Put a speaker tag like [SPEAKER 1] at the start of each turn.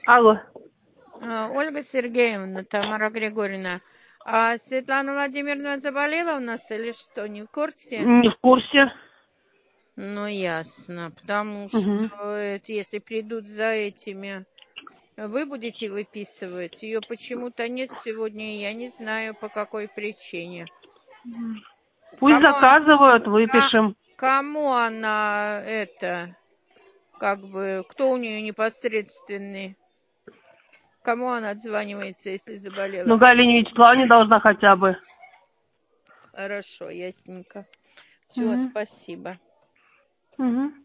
[SPEAKER 1] Алло.
[SPEAKER 2] Ольга Сергеевна, Тамара Григорьевна, а Светлана Владимировна заболела у нас или что, не в курсе?
[SPEAKER 1] Не в курсе.
[SPEAKER 2] Ну, ясно, потому что
[SPEAKER 1] Угу.
[SPEAKER 2] если придут за этими, вы будете выписывать. Ее почему-то нет сегодня, и я не знаю, по какой причине.
[SPEAKER 1] Пусть
[SPEAKER 2] Кому,
[SPEAKER 1] заказывают, выпишем.
[SPEAKER 2] кому она кто у нее непосредственный? Кому она отзванивается, если заболела?
[SPEAKER 1] Ну, Галине Вячеславовне должна хотя бы.
[SPEAKER 2] Хорошо, ясненько. Все,
[SPEAKER 1] Угу.
[SPEAKER 2] спасибо.
[SPEAKER 1] Угу.